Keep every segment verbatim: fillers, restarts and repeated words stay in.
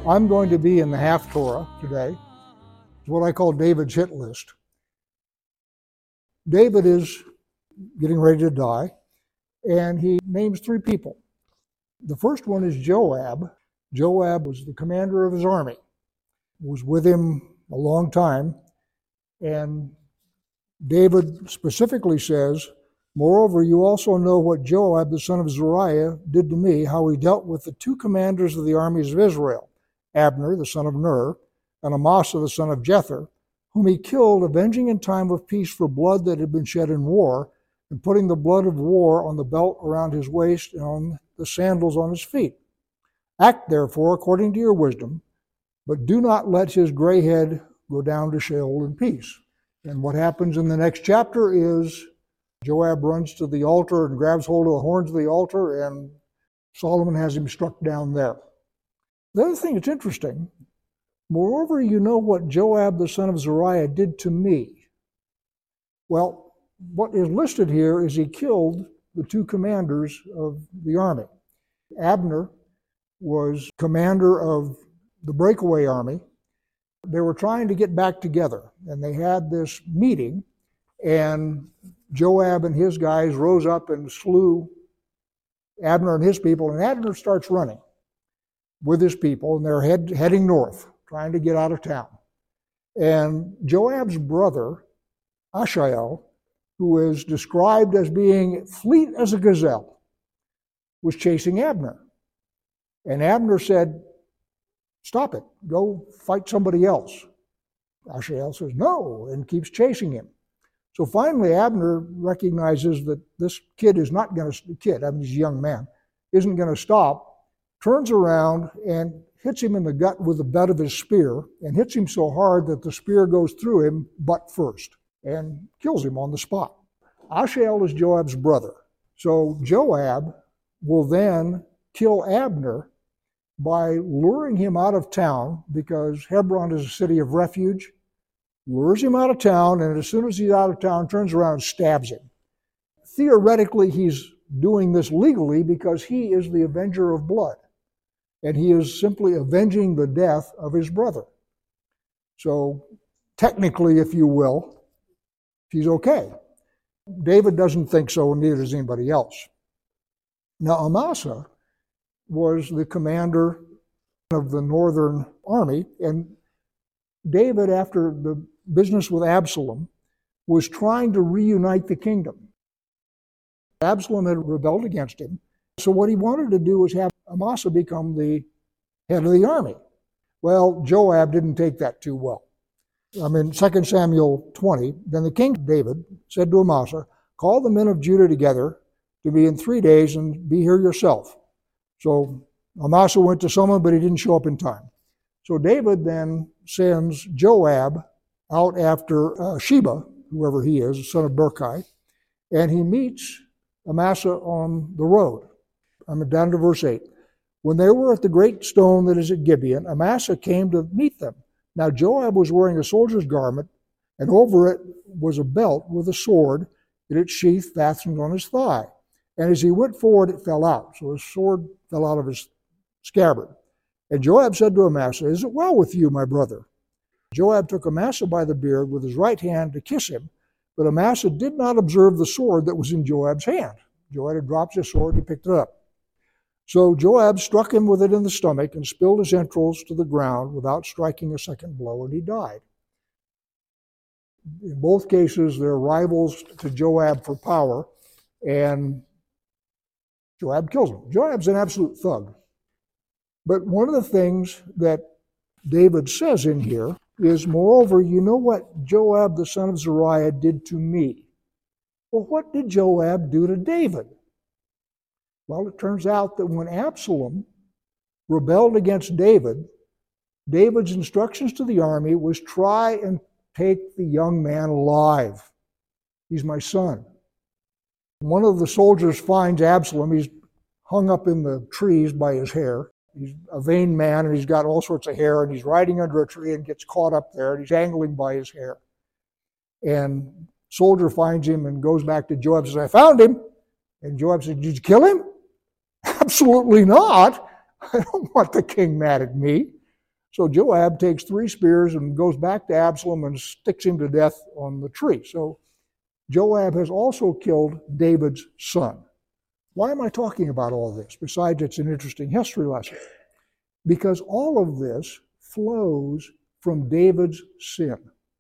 I'm going to be in the Haftorah today. It's what I call David's hit list. David is getting ready to die, and he names three people. The first one is Joab. Joab was the commander of his army, was with him a long time, and David specifically says, "Moreover, you also know what Joab, the son of Zeruiah, did to me, how he dealt with the two commanders of the armies of Israel, Abner, the son of Ner, and Amasa, the son of Jether, whom he killed, avenging in time of peace for blood that had been shed in war, and putting the blood of war on the belt around his waist and on the sandals on his feet. Act, therefore, according to your wisdom, but do not let his gray head go down to Sheol in peace." And what happens in the next chapter is Joab runs to the altar and grabs hold of the horns of the altar, and Solomon has him struck down there. The other thing that's interesting, moreover, you know what Joab, the son of Zeruiah, did to me. Well, what is listed here is he killed the two commanders of the army. Abner was commander of the breakaway army. They were trying to get back together, and they had this meeting, and Joab and his guys rose up and slew Abner and his people, and Abner starts running with his people, and they're head, heading north, trying to get out of town. And Joab's brother, Asahel, who is described as being fleet as a gazelle, was chasing Abner. And Abner said, "Stop it, go fight somebody else." Asahel says, "No," and keeps chasing him. So finally, Abner recognizes that this kid is not going to, kid, I mean, he's a young man, isn't going to stop, turns around and hits him in the gut with the butt of his spear, and hits him so hard that the spear goes through him butt first and kills him on the spot. Asahel is Joab's brother. So Joab will then kill Abner by luring him out of town, because Hebron is a city of refuge, lures him out of town, and as soon as he's out of town, turns around and stabs him. Theoretically, he's doing this legally because he is the avenger of blood, and he is simply avenging the death of his brother. So technically, if you will, he's okay. David doesn't think so, and neither does anybody else. Now, Amasa was the commander of the northern army, and David, after the business with Absalom, was trying to reunite the kingdom. Absalom had rebelled against him, so what he wanted to do was have Amasa become the head of the army. Well, Joab didn't take that too well. I mean, Second Samuel twenty, then the king David said to Amasa, "Call the men of Judah together to me in three days and be here yourself." So Amasa went to summon, but he didn't show up in time. So David then sends Joab out after uh, Sheba, whoever he is, the son of Berkai, and he meets Amasa on the road. I'm down to verse eight. When they were at the great stone that is at Gibeon, Amasa came to meet them. Now Joab was wearing a soldier's garment, and over it was a belt with a sword in its sheath fastened on his thigh. And as he went forward, it fell out. So his sword fell out of his scabbard. And Joab said to Amasa, "Is it well with you, my brother?" Joab took Amasa by the beard with his right hand to kiss him, but Amasa did not observe the sword that was in Joab's hand. Joab had dropped his sword, he picked it up. So Joab struck him with it in the stomach and spilled his entrails to the ground without striking a second blow, and he died. In both cases, they're rivals to Joab for power, and Joab kills him. Joab's an absolute thug. But one of the things that David says in here is, "Moreover, you know what Joab, the son of Zeruiah, did to me." Well, what did Joab do to David? Well, it turns out that when Absalom rebelled against David, David's instructions to the army was, try and take the young man alive. He's my son. One of the soldiers finds Absalom. He's hung up in the trees by his hair. He's a vain man, and he's got all sorts of hair, and he's riding under a tree and gets caught up there, and he's dangling by his hair. And soldier finds him and goes back to Joab and says, "I found him." And Joab said, "Did you kill him?" "Absolutely not. I don't want the king mad at me." So Joab takes three spears and goes back to Absalom and sticks him to death on the tree. So Joab has also killed David's son. Why am I talking about all this? Besides, it's an interesting history lesson. Because all of this flows from David's sin.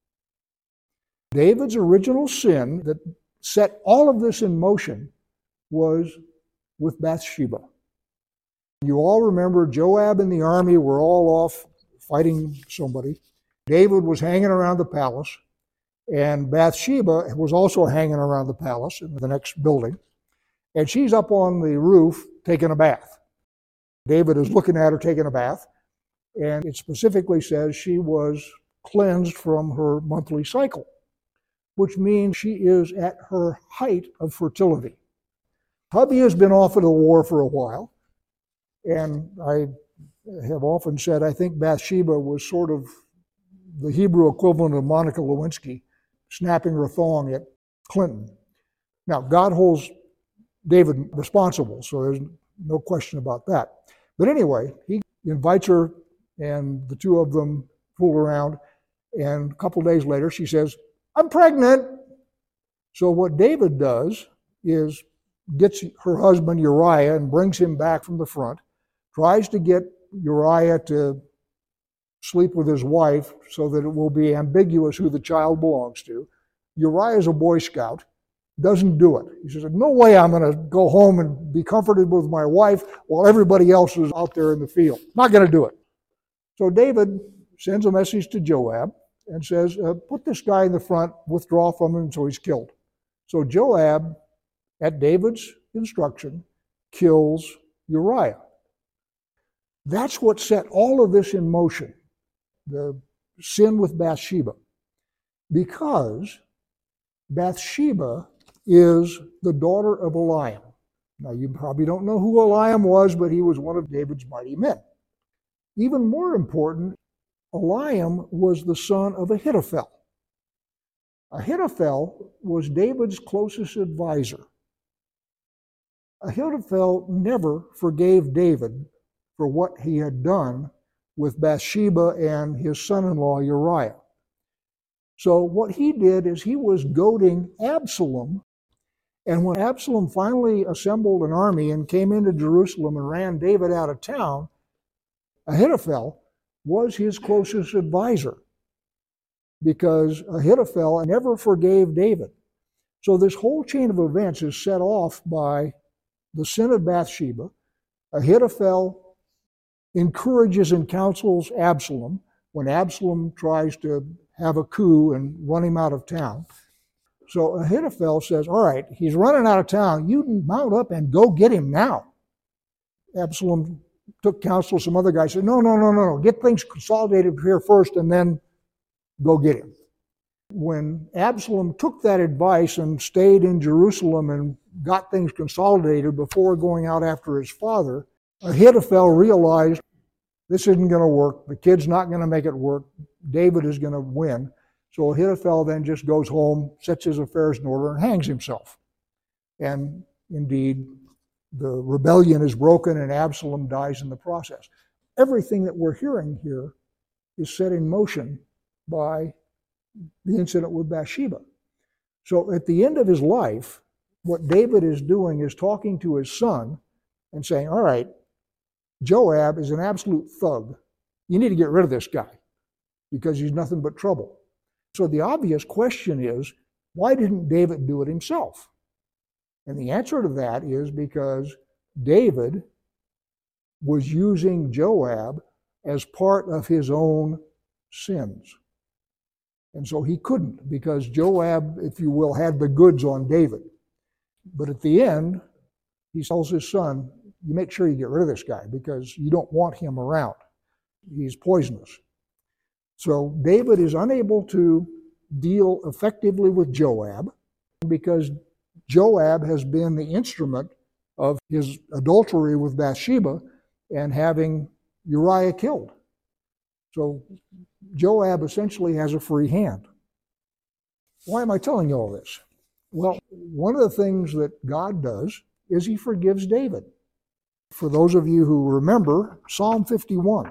David's original sin that set all of this in motion was with Bathsheba. You all remember Joab and the army were all off fighting somebody. David was hanging around the palace, and Bathsheba was also hanging around the palace in the next building, and she's up on the roof taking a bath. David is looking at her taking a bath, and it specifically says she was cleansed from her monthly cycle, which means she is at her height of fertility. Hubby has been off of the war for a while, and I have often said I think Bathsheba was sort of the Hebrew equivalent of Monica Lewinsky snapping her thong at Clinton. Now, God holds David responsible, so there's no question about that. But anyway, he invites her, and the two of them fool around, and a couple days later she says, "I'm pregnant." So what David does is gets her husband Uriah and brings him back from the front, tries to get Uriah to sleep with his wife so that it will be ambiguous who the child belongs to. Uriah is a Boy Scout, doesn't do it. He says, "No way I'm going to go home and be comforted with my wife while everybody else is out there in the field. Not going to do it." So David sends a message to Joab and says, uh, put this guy in the front, withdraw from him until he's killed. So Joab, at David's instruction, kills Uriah. That's what set all of this in motion, the sin with Bathsheba, because Bathsheba is the daughter of Eliam. Now, you probably don't know who Eliam was, but he was one of David's mighty men. Even more important, Eliam was the son of Ahithophel. Ahithophel was David's closest advisor. Ahithophel never forgave David for what he had done with Bathsheba and his son-in-law Uriah. So what he did is he was goading Absalom, and when Absalom finally assembled an army and came into Jerusalem and ran David out of town, Ahithophel was his closest advisor because Ahithophel never forgave David. So this whole chain of events is set off by the sin of Bathsheba. Ahithophel encourages and counsels Absalom when Absalom tries to have a coup and run him out of town. So Ahithophel says, all right, he's running out of town. You mount up and go get him now. Absalom took counsel of some other guy, said, no, no, no, no, no. Get things consolidated here first and then go get him. When Absalom took that advice and stayed in Jerusalem and got things consolidated before going out after his father, Ahithophel realized this isn't going to work. The kid's not going to make it work. David is going to win. So Ahithophel then just goes home, sets his affairs in order, and hangs himself. And indeed, the rebellion is broken and Absalom dies in the process. Everything that we're hearing here is set in motion by the incident with Bathsheba. So at the end of his life, what David is doing is talking to his son and saying, all right, Joab is an absolute thug. You need to get rid of this guy because he's nothing but trouble. So the obvious question is, why didn't David do it himself? And the answer to that is because David was using Joab as part of his own sins. And so he couldn't, because Joab, if you will, had the goods on David. But at the end, he tells his son, you make sure you get rid of this guy because you don't want him around. He's poisonous. So David is unable to deal effectively with Joab because Joab has been the instrument of his adultery with Bathsheba and having Uriah killed. So Joab essentially has a free hand. Why am I telling you all this? Well, one of the things that God does is he forgives David. For those of you who remember, Psalm fifty-one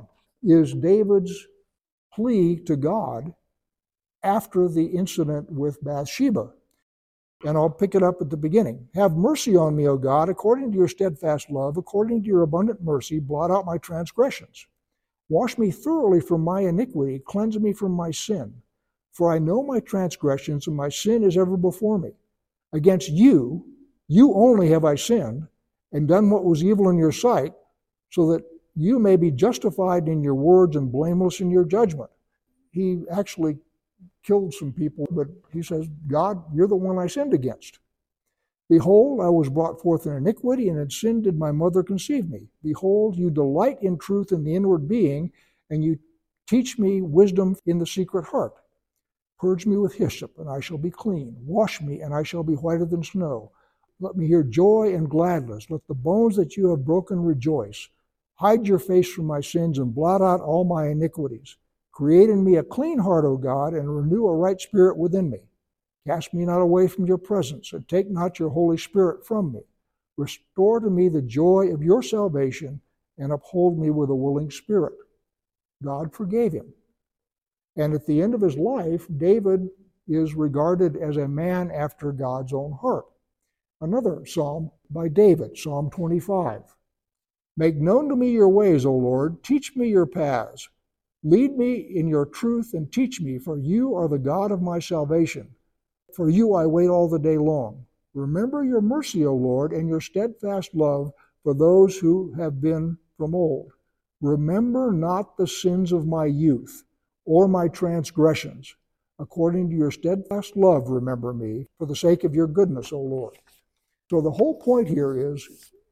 is David's plea to God after the incident with Bathsheba. And I'll pick it up at the beginning. Have mercy on me, O God, according to your steadfast love, according to your abundant mercy, blot out my transgressions. Wash me thoroughly from my iniquity, cleanse me from my sin. For I know my transgressions, and my sin is ever before me. Against you, you only have I sinned, and done what was evil in your sight, so that you may be justified in your words and blameless in your judgment. He actually killed some people, but he says, God, you're the one I sinned against. Behold, I was brought forth in iniquity, and in sin did my mother conceive me. Behold, you delight in truth in the inward being, and you teach me wisdom in the secret heart. Purge me with hyssop, and I shall be clean. Wash me, and I shall be whiter than snow. Let me hear joy and gladness. Let the bones that you have broken rejoice. Hide your face from my sins, and blot out all my iniquities. Create in me a clean heart, O God, and renew a right spirit within me. Cast me not away from your presence, and take not your Holy Spirit from me. Restore to me the joy of your salvation, and uphold me with a willing spirit. God forgave him. And at the end of his life, David is regarded as a man after God's own heart. Another psalm by David, Psalm twenty-five. Make known to me your ways, O Lord. Teach me your paths. Lead me in your truth and teach me, for you are the God of my salvation. For you I wait all the day long. Remember your mercy, O Lord, and your steadfast love for those who have been from old. Remember not the sins of my youth, or my transgressions. According to your steadfast love, remember me, for the sake of your goodness, O Lord. So the whole point here is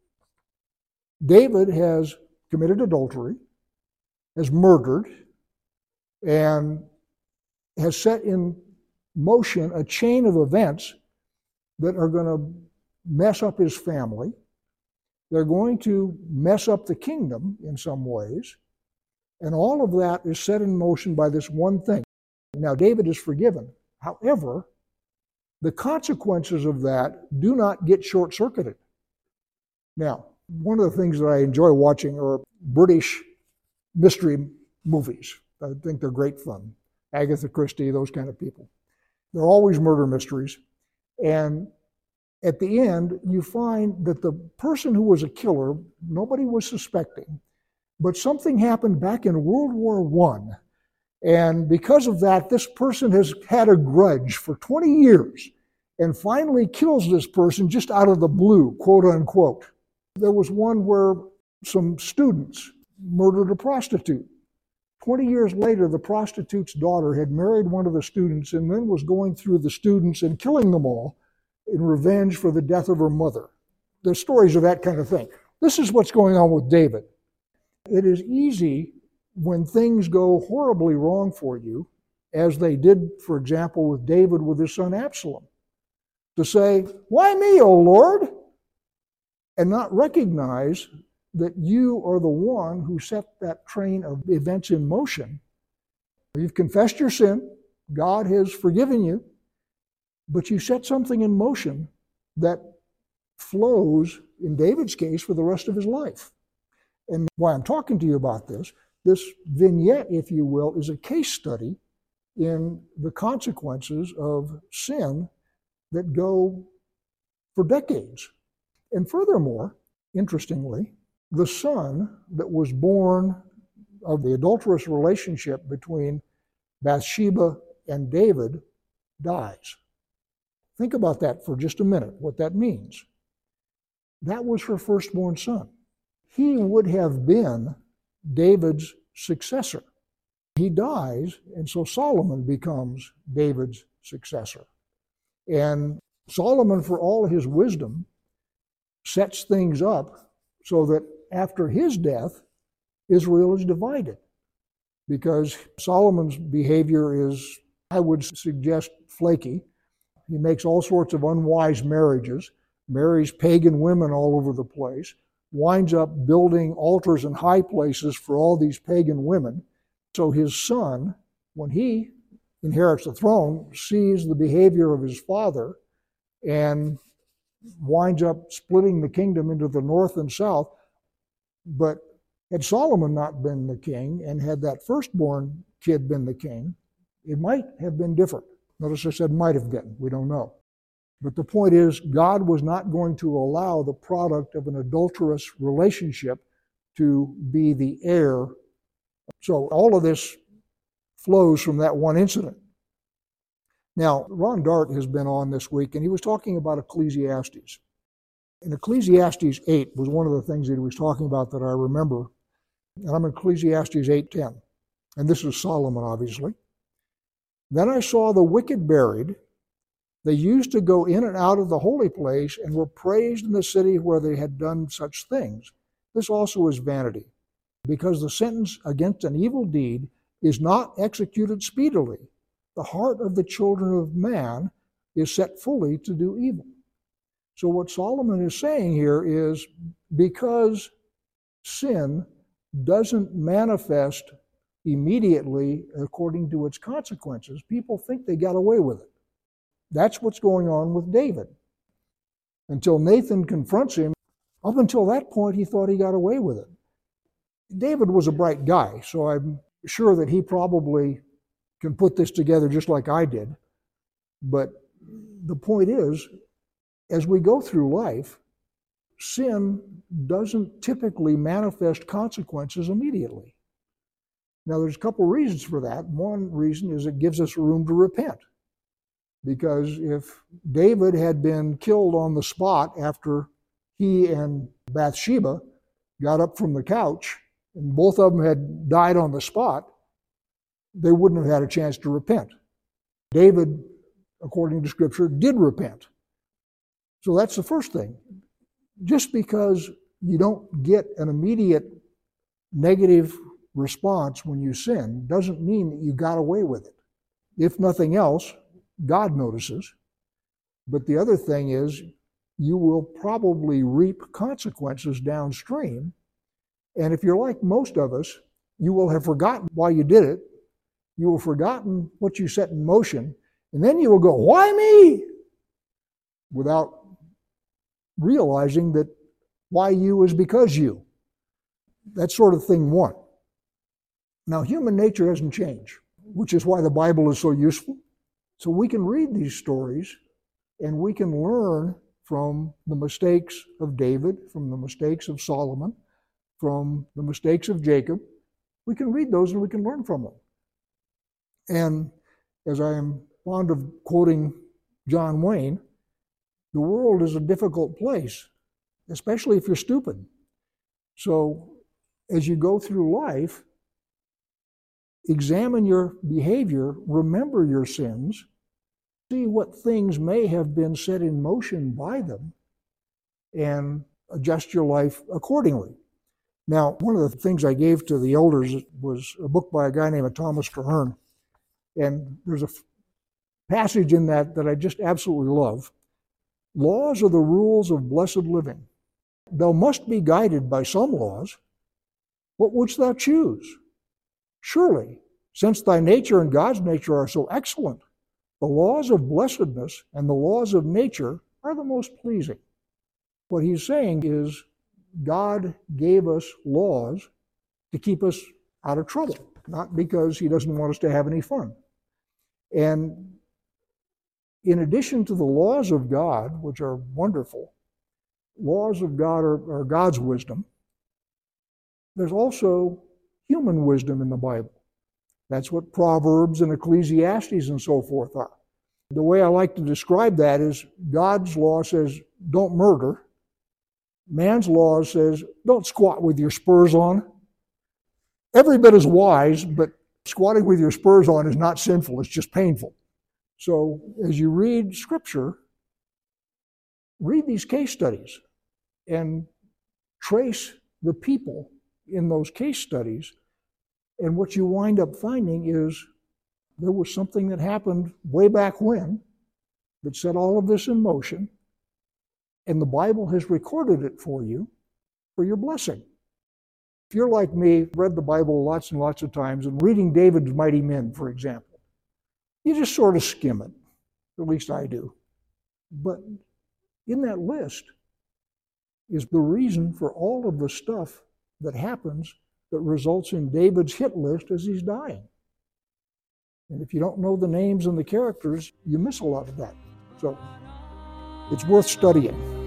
David has committed adultery, has murdered, and has set in motion a chain of events that are going to mess up his family. They're going to mess up the kingdom in some ways. And all of that is set in motion by this one thing. Now, David is forgiven. However, the consequences of that do not get short-circuited. Now, one of the things that I enjoy watching are British mystery movies. I think they're great fun. Agatha Christie, those kind of people. They're always murder mysteries. And at the end, you find that the person who was a killer, nobody was suspecting, but something happened back in World War One. And because of that, this person has had a grudge for twenty years and finally kills this person just out of the blue, quote unquote. There was one where some students murdered a prostitute. twenty years later, the prostitute's daughter had married one of the students and then was going through the students and killing them all in revenge for the death of her mother. There's stories of that kind of thing. This is what's going on with David. It is easy when things go horribly wrong for you, as they did, for example, with David with his son Absalom, to say, "Why me, O Lord?" and not recognize that you are the one who set that train of events in motion. You've confessed your sin. God has forgiven you. But you set something in motion that flows, in David's case, for the rest of his life. And why I'm talking to you about this, this vignette, if you will, is a case study in the consequences of sin that go for decades. And furthermore, interestingly, the son that was born of the adulterous relationship between Bathsheba and David dies. Think about that for just a minute, what that means. That was her firstborn son. He would have been David's successor. He dies, and so Solomon becomes David's successor. And Solomon, for all his wisdom, sets things up so that after his death, Israel is divided. Because Solomon's behavior is, I would suggest, flaky. He makes all sorts of unwise marriages, marries pagan women all over the place, winds up building altars in high places for all these pagan women. So his son, when he inherits the throne, sees the behavior of his father and winds up splitting the kingdom into the north and south. But Had Solomon not been the king and had that firstborn kid been the king, it might have been different. Notice I said might have been. We don't know. But the point is, God was not going to allow the product of an adulterous relationship to be the heir. So all of this flows from that one incident. Now, Ron Dart has been on this week, and he was talking about Ecclesiastes. And Ecclesiastes eight was one of the things that he was talking about that I remember. And I'm in Ecclesiastes eight ten. And this is Solomon, obviously. Then I saw the wicked buried. They used to go in and out of the holy place and were praised in the city where they had done such things. This also is vanity, because the sentence against an evil deed is not executed speedily. The heart of the children of man is set fully to do evil. So what Solomon is saying here is, because sin doesn't manifest immediately according to its consequences, people think they got away with it. That's what's going on with David. Until Nathan confronts him, up until that point, he thought he got away with it. David was a bright guy, so I'm sure that he probably can put this together just like I did. But the point is, as we go through life, sin doesn't typically manifest consequences immediately. Now, there's a couple reasons for that. One reason is it gives us room to repent. Because if David had been killed on the spot after he and Bathsheba got up from the couch, and both of them had died on the spot, they wouldn't have had a chance to repent. David, according to Scripture, did repent. So that's the first thing. Just because you don't get an immediate negative response when you sin doesn't mean that you got away with it. If nothing else, God notices. But the other thing is, you will probably reap consequences downstream. And if you're like most of us, you will have forgotten why you did it. You will have forgotten what you set in motion. And then you will go, why me? Without realizing that why you is because you. That's sort of thing one. Now, human nature hasn't changed, which is why the Bible is so useful. So we can read these stories and we can learn from the mistakes of David, from the mistakes of Solomon, from the mistakes of Jacob. We can read those and we can learn from them. And as I am fond of quoting John Wayne, the world is a difficult place, especially if you're stupid. So as you go through life, examine your behavior, remember your sins, see what things may have been set in motion by them, and adjust your life accordingly. Now, one of the things I gave to the elders was a book by a guy named Thomas Traherne, and there's a passage in that that I just absolutely love. Laws are the rules of blessed living. Thou must be guided by some laws. What wouldst thou choose? Surely, since thy nature and God's nature are so excellent, the laws of blessedness and the laws of nature are the most pleasing. What he's saying is God gave us laws to keep us out of trouble, not because he doesn't want us to have any fun. And in addition to the laws of God, which are wonderful, laws of God are, are God's wisdom, there's also human wisdom in the Bible. That's what Proverbs and Ecclesiastes and so forth are. The way I like to describe that is God's law says, don't murder. Man's law says, don't squat with your spurs on. Every bit as wise, but squatting with your spurs on is not sinful, it's just painful. So as you read Scripture, read these case studies and trace the people in those case studies. And what you wind up finding is there was something that happened way back when that set all of this in motion, and the Bible has recorded it for you for your blessing. If you're like me, read the Bible lots and lots of times, and reading David's mighty men, for example, you just sort of skim it. At least I do. But in that list is the reason for all of the stuff that happens that results in David's hit list as he's dying. And if you don't know the names and the characters, you miss a lot of that. So it's worth studying.